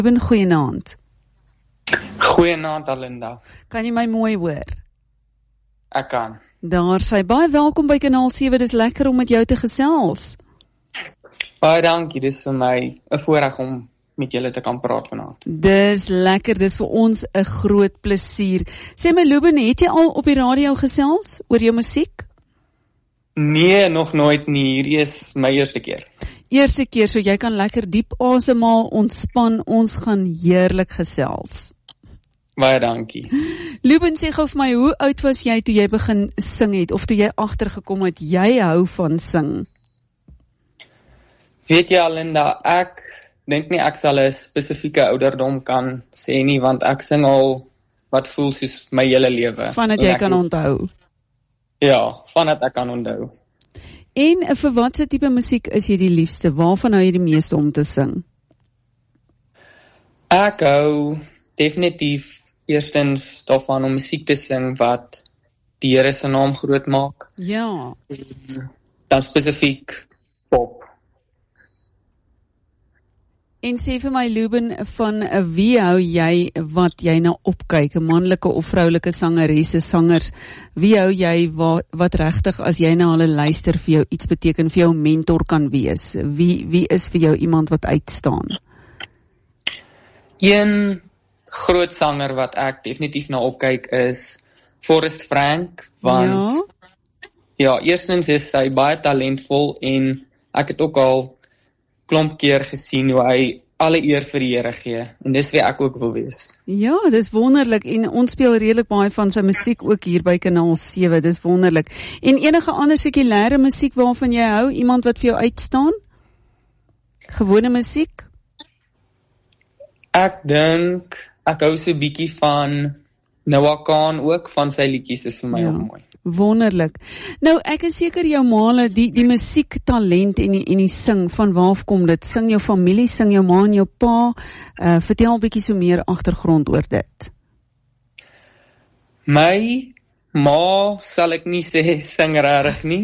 Ruben, goeienaand. Goeienaand, Alinda. Kan jy my mooi hoor? Ek kan. Daar sy, baie welkom by Kanaal 7, dis lekker om met jou te gesels. Baie dankie, dis vir my 'n voorreg om met julle te kan praat vanaand. Dis lekker, dis vir ons 'n groot plesier. Sê my Ruben, het jy al op die radio gesels oor jou musiek? Nee, nog nooit nie, hierdie is my eerste keer. Eerste keer, so jy kan lekker diep asemhaal, ontspan, ons gaan heerlik gesels. Baie dankie. Ruben, sê gou vir my, hoe oud was jy toe jy begin sing het, of toe jy agtergekom het, jy hou van sing? Weet jy, Alinda, ek dink nie ek sal 'n spesifieke ouderdom kan sê nie, want ek sing al wat voel soos my hele lewe. Vandat jy kan onthou? Ja, vandat ek kan onthou. En vir watse tipe musiek is jy die liefste? Waarvan hou jy die meeste om te sing? Ek hou definitief eerstens daarvan om musiek te sing wat die Here se naam groot maak. Ja. Dan spesifiek pop. En sê vir my, Ruben, van wie hou jy wat jy na opkyk? 'n manlike of vroulike sangeresse, sangers? Wie hou jy wat regtig as jy na hulle luister vir jou iets beteken, vir jou mentor kan wees? Wie is vir jou iemand wat uitstaan? Een groot sanger wat ek definitief na opkyk is Forrest Frank, want ja, eerstens is hy baie talentvol en ek het ook al klomp keer gesien hoe hy alle eer vir die Here gee, en dis wie ek ook wil wees. Ja, dis wonderlik, en ons speel redelik baie van sy musiek ook hier by Kanaal 7, dis wonderlik. En enige ander sekulêre musiek waarvan jy hou, iemand wat vir jou uitstaan? Gewone musiek? Ek dink, ek hou so 'n bietjie van Noah Kahan ook, van sy liedjies is vir my ook mooi. Wonderlik. Nou, ek is seker jou male, die musiektalent en die sing, van waar kom dit? Sing jou familie, sing jou ma en jou pa? Vertel 'n bietjie so meer agtergrond oor dit. My ma sal ek nie sê sing regtig nie.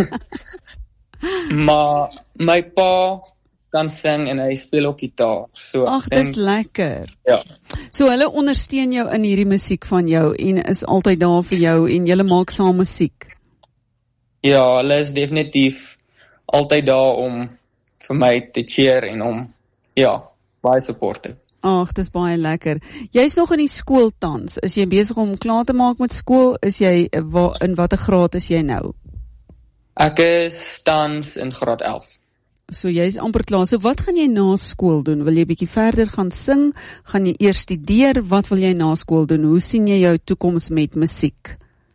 Maar my pa kan sing en hy speel ook gitaar. So ag, dis lekker. Ja. So hulle ondersteun jou in hierdie musiek van jou en is altyd daar vir jou en julle maak saam musiek. Ja, hulle is definitief altyd daar om vir my te cheer en om, baie supportive. Ag, dis baie lekker. Jy's nog in die skool tans. Is jy besig om klaar te maak met skool? Is jy in watter graad is jy nou? Ek is tans in graad 11. So jy is amper klaar. So wat gaan jy na skool doen? Wil jy bietjie verder gaan sing? Gaan jy eers studeer? Wat wil jy na skool doen? Hoe sien jy jou toekoms met musiek?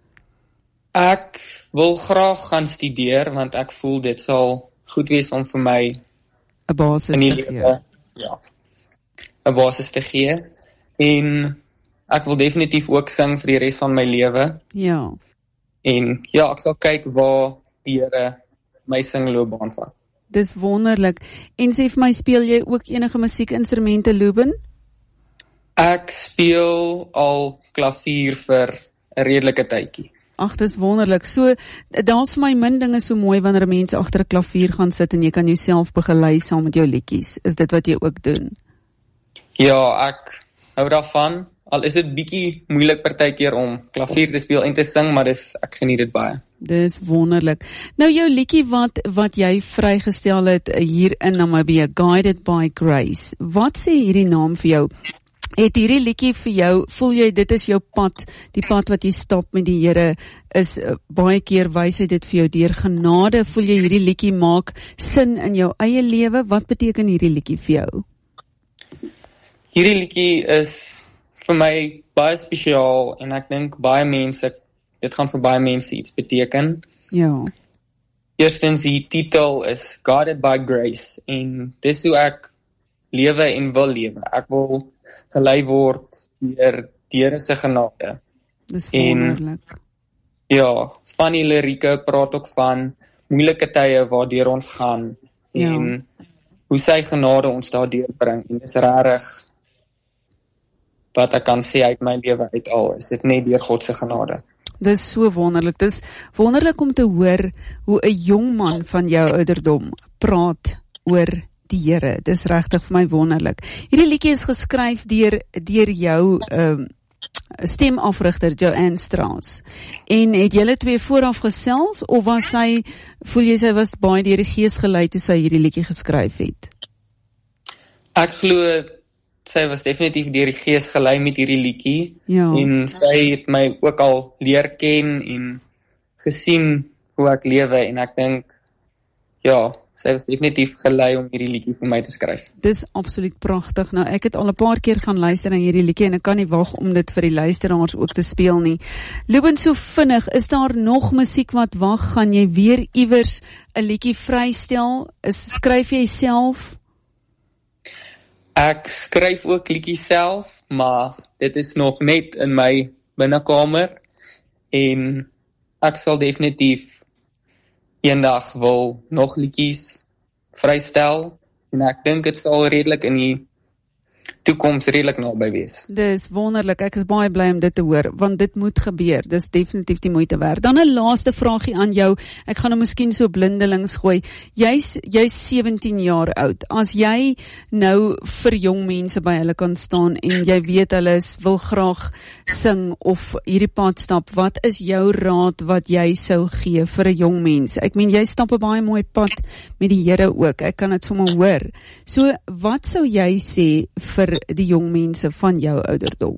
Ek wil graag gaan studeer, want ek voel dit sal goed wees om vir my 'n basis te gee. Ja, 'n basis te gee. En ek wil definitief ook sing vir die res van my lewe. Ja. En ek sal kyk waar die Here my singloopbaan vat. Dis wonderlik. En sê vir my, speel jy ook enige musiekinstrumente, Ruben? Ek speel al klavier vir 'n redelike tydjie. Ag, dis wonderlik. So, daar's vir my min dinge so mooi wanneer mense agter 'n klavier gaan sit en jy kan jouself begelei saam met jou liedjies. Is dit wat jy ook doen? Ja, ek hou daarvan. Al is dit bietjie moeilik partykeer om klavier te speel en te sing, maar ek geniet dit baie. Dis wonderlik. Nou jou liedjie wat jy vrygestel het hier in Namibia, Guided by Grace. Wat sê hierdie naam vir jou? Het hierdie liedjie vir jou, voel jy dit is jou pad, die pad wat jy stap met die Here, is baie keer wys hy dit vir jou deur genade? Voel jy hierdie liedjie maak sin in jou eie lewe? Wat beteken hierdie liedjie vir jou? Hierdie liedjie is vir my baie spesiaal en ek dink dit gaan vir baie mense iets beteken. Ja. Eerstens, die titel is Guided by Grace en dis hoe ek lewe en wil lewe. Ek wil gelei word deur die Here se genade. Dis wonderlik. Ja, van die lirieke praat ook van moeilike tye waardeur ons gaan en hoe sy genade ons daardeur bring en dis regtig wat ek kan sê uit my lewe uit al, is dit net deur God se genade. Dis so wonderlik. Dis wonderlik om te hoor hoe 'n jong man van jou ouderdom praat oor die Here. Dis regtig vir my wonderlik. Hierdie liedjie is geskryf deur jou stemafrigter Joanne Strauss. En het julle twee vooraf gesels of voel jy sy was baie deur die Gees gelei toe sy hierdie liedjie geskryf het? Ek glo sy was definitief deur die Gees gelei met hierdie liedjie. Ja. En sy het my ook al leer ken en gesien hoe ek lewe en ek dink sy was definitief gelei om hierdie liedjie vir my te skryf. Dis absoluut pragtig. Nou, ek het al 'n paar keer gaan luister na hierdie liedjie en ek kan nie wag om dit vir die luisteraars ook te speel nie. Lubin, so vinnig, is daar nog musiek wat wag? Gaan jy weer iewers 'n liedjie vrystel? Skryf jy self? Ek skryf ook liedjies self, maar dit is nog net in my binnekamer en ek sal definitief eendag wil nog liedjies vrystel en ek dink dit sal redelik in die toekoms redelik naby wees. Dis wonderlik, ek is baie bly om dit te hoor, want dit moet gebeur, dis definitief die moeite werd. Dan 'n laaste vraagie aan jou, ek gaan nou miskien so blindelings gooi, jy's 17 jaar oud, as jy nou vir jong mense by hulle kan staan en jy weet hulle wil graag sing of hierdie pad stap, wat is jou raad wat jy sou gee vir 'n jong mens? Ek meen, jy stap 'n baie mooi pad met die Here ook, ek kan dit sommer hoor. So, wat sou jy sê vir die jong mense van jou ouderdom?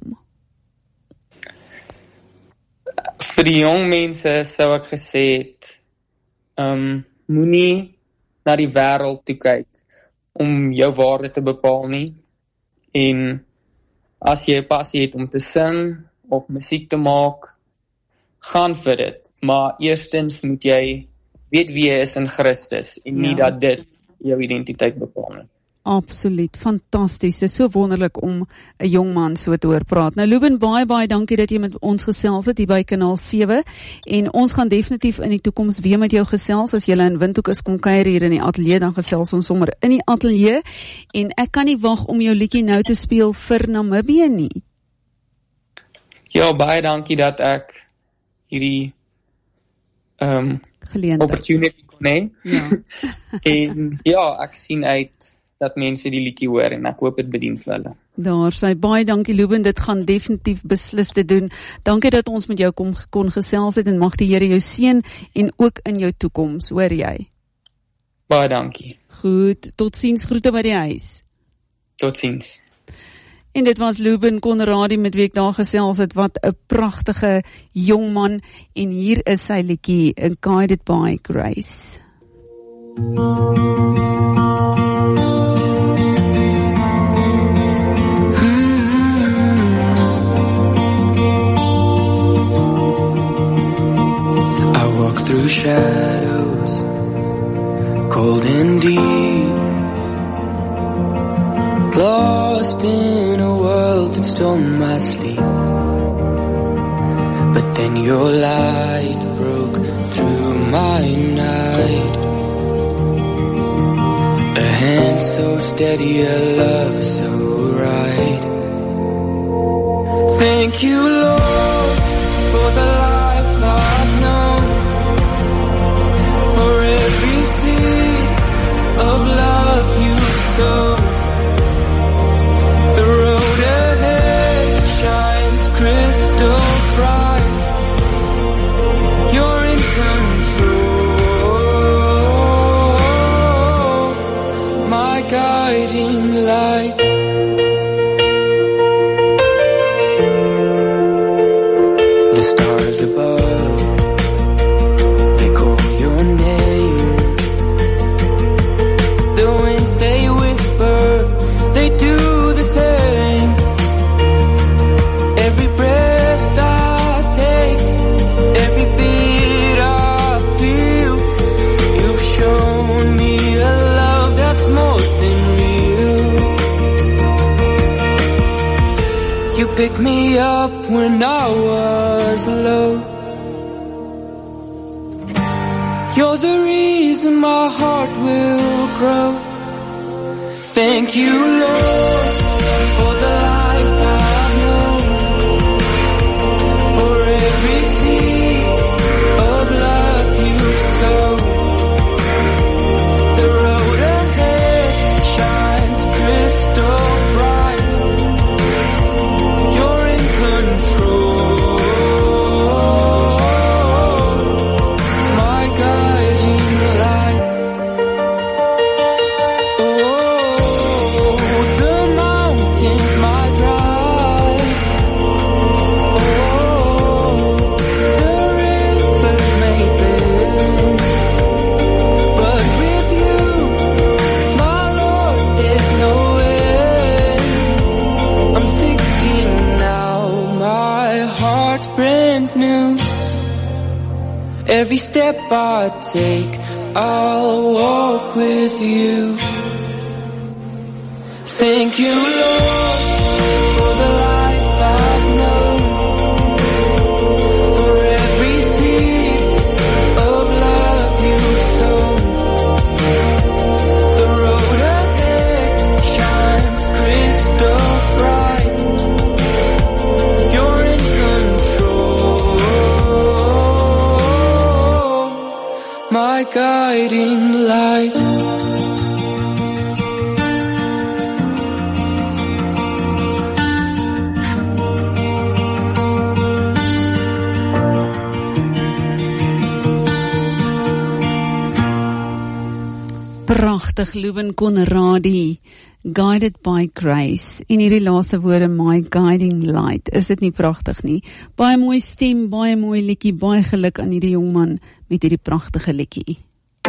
Vir die jong mense sou ek gesê het, moenie na die wêreld toe kyk om jou waarde te bepaal nie. En as jy 'n passie het om te sing of musiek te maak, gaan vir dit. Maar eerstens moet jy weet wie jy is in Christus en nie dat dit jou identiteit bepaal nie. Absoluut, fantasties. Dit is so wonderlik om 'n jong man so te hoor praat. Nou Lubin, baie dankie dat jy met ons gesels het hier by Kanaal 7 en ons gaan definitief in die toekoms weer met jou gesels. As jy in Windhoek is, kom kuier hier in die ateljee, dan gesels ons sommer in die ateljee en ek kan nie wag om jou liedjie nou te speel vir Namibië nie. Ja, baie dankie dat ek hierdie opportunity kon hê. Ja. En ek sien uit dat mense die liedjie hoor en ek hoop dit bedien vir hulle. Daar sy, baie dankie Lubin, dit gaan definitief beslis te doen. Dankie dat ons met jou kon gesels het en mag die Here jou seën en ook in jou toekoms, hoor jy? Baie dankie. Goed, totsiens, groete by die huis. Totsiens. En dit was Lubin Conradie met wie ek daar gesels het, wat 'n pragtige jong man, en hier is sy liedjie, Guided by Grace. Through shadows, cold and deep, lost in a world that stole my sleep. But then your light broke through my night. A hand so steady, a love so right. Thank you, Lord, for the life I've known, for every seed of love you sow. The road ahead shines crystal bright. You're in control, my guiding light. The stars above, they call your name. The winds, they whisper, they do the same. Every breath I take, every beat I feel, you've shown me a love that's more than real. You picked me up when I was low. You're the reason my heart will grow. Thank you, Lord, for the life I've known, for every seed of love you sow. The road ahead brand new. Every step I take, I'll walk with you. Thank you, Lord, for the life I've known, for every seed of love you've sown. The road ahead shines crystal bright. You're in control, my guiding light. Pragtig, Lubin Conradie, Guided by Grace, en hierdie laaste woorde, my guiding light, is dit nie pragtig nie? Baie mooi stem, baie mooi liedjie, baie geluk aan hierdie jongman met hierdie pragtige liedjie.